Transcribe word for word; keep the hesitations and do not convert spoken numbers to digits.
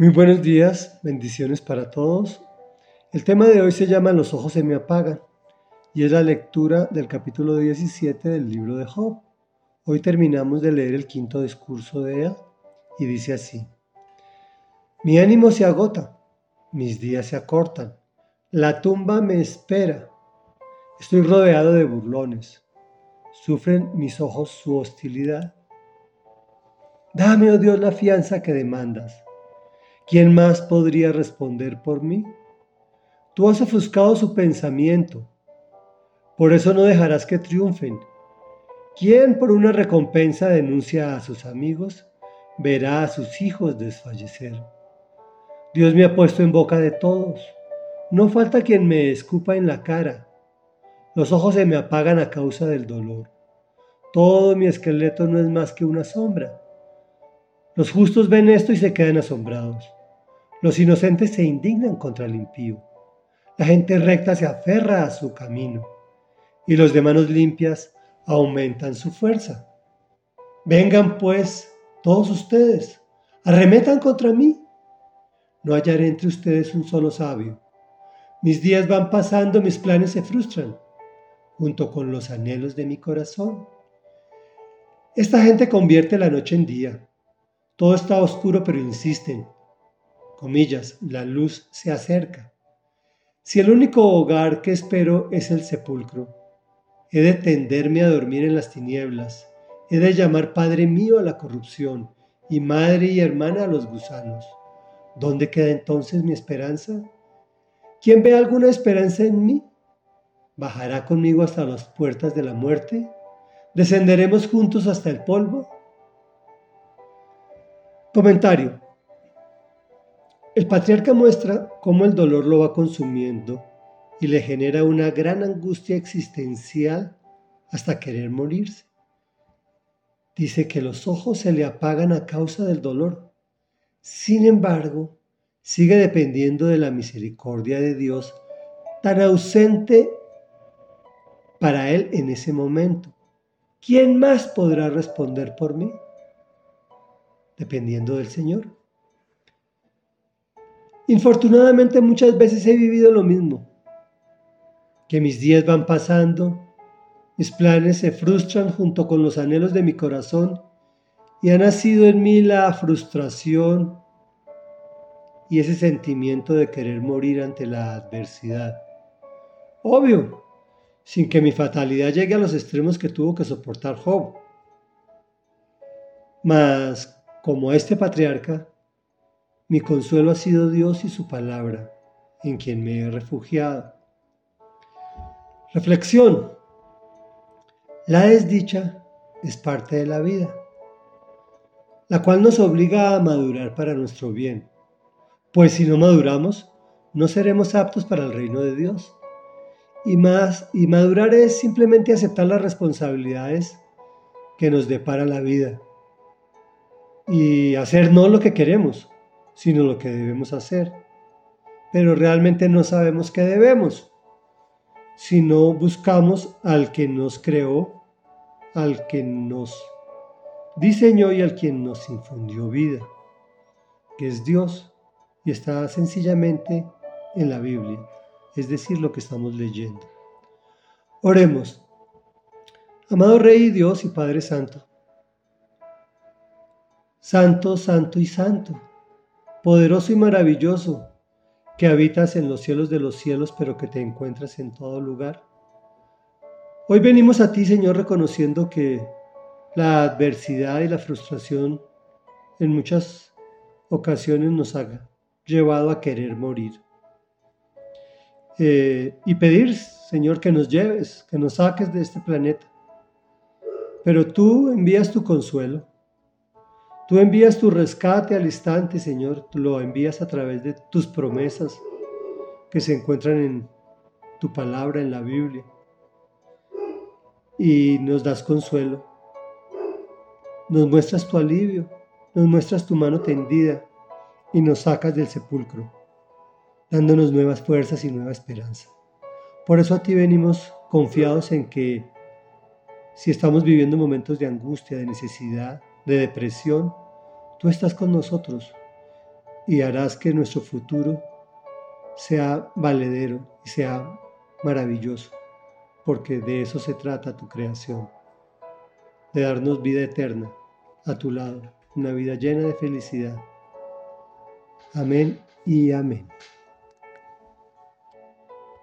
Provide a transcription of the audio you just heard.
Muy buenos días, bendiciones para todos. El tema de hoy se llama Los ojos se me apagan y es la lectura del capítulo diecisiete del libro de Job. Hoy terminamos de leer el quinto discurso de él y dice así: Mi ánimo se agota, mis días se acortan, la tumba me espera, estoy rodeado de burlones, sufren mis ojos su hostilidad. Dame, oh Dios, la fianza que demandas. ¿Quién más podría responder por mí? Tú has ofuscado su pensamiento, por eso no dejarás que triunfen. ¿Quién por una recompensa denuncia a sus amigos? Verá a sus hijos desfallecer. Dios me ha puesto en boca de todos. No falta quien me escupa en la cara. Los ojos se me apagan a causa del dolor. Todo mi esqueleto no es más que una sombra. Los justos ven esto y se quedan asombrados. Los inocentes se indignan contra el impío. La gente recta se aferra a su camino y los de manos limpias aumentan su fuerza. Vengan pues todos ustedes, arremetan contra mí. No hallaré entre ustedes un solo sabio. Mis días van pasando, mis planes se frustran, junto con los anhelos de mi corazón. Esta gente convierte la noche en día. Todo está oscuro, pero insisten. Comillas, la luz se acerca. Si el único hogar que espero es el sepulcro, he de tenderme a dormir en las tinieblas, he de llamar Padre mío a la corrupción y madre y hermana a los gusanos. ¿Dónde queda entonces mi esperanza? ¿Quién ve alguna esperanza en mí? ¿Bajará conmigo hasta las puertas de la muerte? ¿Descenderemos juntos hasta el polvo? Comentario. El patriarca muestra cómo el dolor lo va consumiendo y le genera una gran angustia existencial hasta querer morirse. Dice que los ojos se le apagan a causa del dolor. Sin embargo, sigue dependiendo de la misericordia de Dios, tan ausente para él en ese momento. ¿Quién más podrá responder por mí? Dependiendo del Señor. Infortunadamente muchas veces he vivido lo mismo, que mis días van pasando, mis planes se frustran junto con los anhelos de mi corazón y ha nacido en mí la frustración y ese sentimiento de querer morir ante la adversidad. Obvio, sin que mi fatalidad llegue a los extremos que tuvo que soportar Job. Mas, como este patriarca, mi consuelo ha sido Dios y su palabra, en quien me he refugiado. Reflexión. La desdicha es parte de la vida, la cual nos obliga a madurar para nuestro bien, pues si no maduramos, no seremos aptos para el reino de Dios. Y más, y madurar es simplemente aceptar las responsabilidades que nos depara la vida y hacer no lo que queremos, sino lo que debemos hacer. Pero realmente no sabemos qué debemos, sino buscamos al que nos creó, al que nos diseñó y al quien nos infundió vida, que es Dios, y está sencillamente en la Biblia, es decir, lo que estamos leyendo. Oremos. Amado Rey, Dios y Padre Santo, Santo, Santo y Santo, poderoso y maravilloso, que habitas en los cielos de los cielos, pero que te encuentras en todo lugar. Hoy venimos a ti, Señor, reconociendo que la adversidad y la frustración en muchas ocasiones nos ha llevado a querer morir. Eh, y pedir, Señor, que nos lleves, que nos saques de este planeta. Pero tú envías tu consuelo. Tú envías tu rescate al instante, Señor. Tú lo envías a través de tus promesas que se encuentran en tu palabra, en la Biblia. Y nos das consuelo. Nos muestras tu alivio. Nos muestras tu mano tendida y nos sacas del sepulcro, dándonos nuevas fuerzas y nueva esperanza. Por eso a ti venimos confiados en que si estamos viviendo momentos de angustia, de necesidad, de depresión, tú estás con nosotros y harás que nuestro futuro sea valedero y sea maravilloso, porque de eso se trata tu creación, de darnos vida eterna a tu lado, una vida llena de felicidad. Amén y amén.